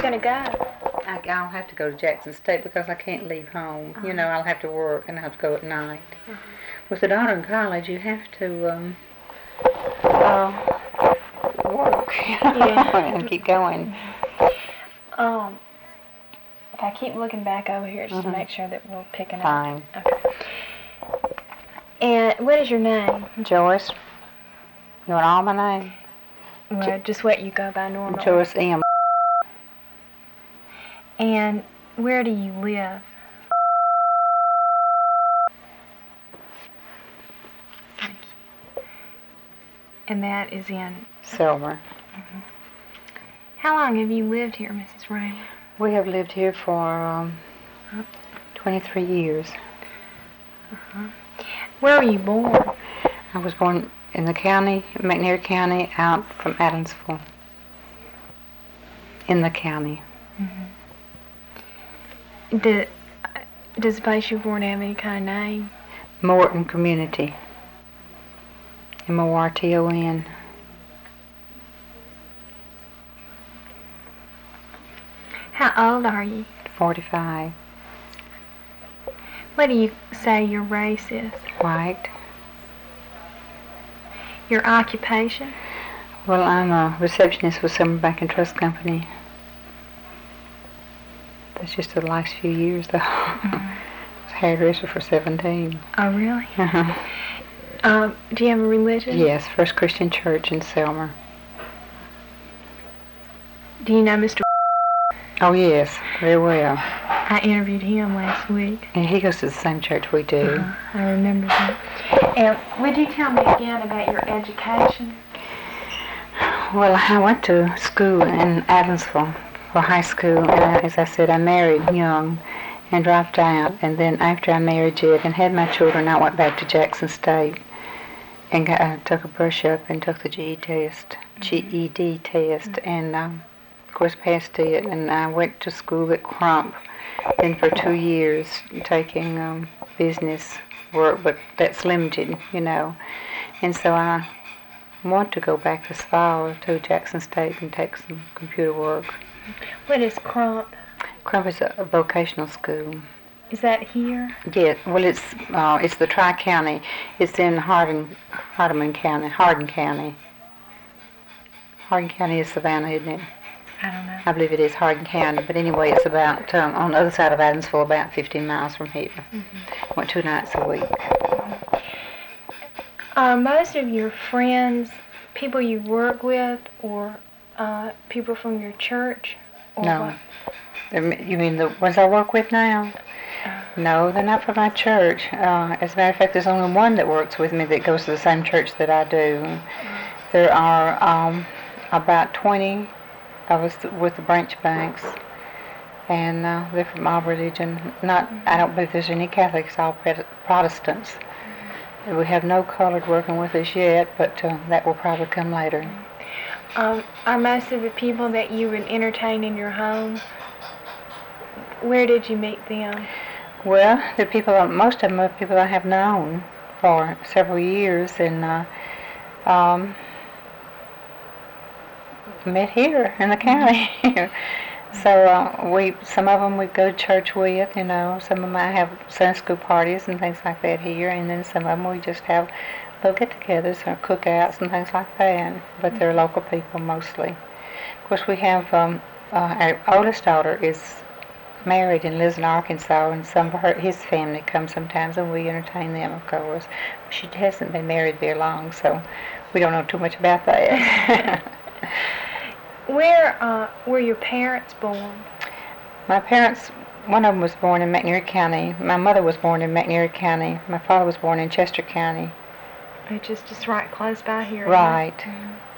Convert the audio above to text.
going to go? I'll have to go to Jackson State because I can't leave home. You know, I'll have to work and I'll have to go at night. With a daughter in college, you have to work and keep going. If I keep looking back over here just to make sure that we're picking up. Fine. Okay. And what is your name? Joyce. You want all my name? Well, just what you go by normally. Joyce M. And where do you live? Thank you. And that is in Selmer. How long have you lived here, Mrs. Raymer? We have lived here for 23 years. Where were you born? I was born in the county, McNair County, out from Adamsville. In the county. Does the place you were born have any kind of name? Morton Community. Morton. How old are you? 45. What do you say your race is? White. Your occupation? Well, I'm a receptionist with Summer Bank and Trust Company. That's just the last few years, though. I was a hairdresser for 17. Oh, really? Do you have a religion? Yes, First Christian Church in Selmer. Do you know Mr. Oh, yes, very well. I interviewed him last week. And he goes to the same church we do. I remember that. And would you tell me again about your education? Well, I went to school in Adamsville for high school, and as I said, I married young and dropped out. And then after I married Jed and had my children, I went back to Jackson State and took a brush up and took the GED test, and of course passed it. And I went to school at Crump, and for 2 years taking business work, but that's limited, you know. And so I want to go back this fall to Jackson State and take some computer work. What is Crump? Crump is a vocational school. Is that here? Yeah, well, it's the Tri-County. It's in Hardin County. Hardin County is Savannah, isn't it? I don't know. I believe it is Hardin County, but anyway, it's about on the other side of Adamsville, about 15 miles from here. Went 2 nights a week. Are most of your friends people you work with, or people from your church? Or No. what? You mean the ones I work with now? No, they're not from my church. As a matter of fact, there's only one that works with me that goes to the same church that I do. There are about 20 of us with the branch banks, and they're from all religion. I don't believe there's any Catholics, all Protestants. We have no colored working with us yet, but that will probably come later. Are most of the people that you would entertain in your home, where did you meet them? Well, most of them are people I have known for several years, and met here in the county. So some of them we go to church with, you know. Some of them I have Sunday school parties and things like that here, and then some of them we just have little get-togethers or cookouts and things like that. But they're local people mostly. Of course, we have our oldest daughter is married and lives in Arkansas, and some of his family comes sometimes, and we entertain them, of course. She hasn't been married very long, so we don't know too much about that. Where were your parents born? My parents, one of them was born in McNair County. My mother was born in McNair County. My father was born in Chester County. Just right close by here. Right.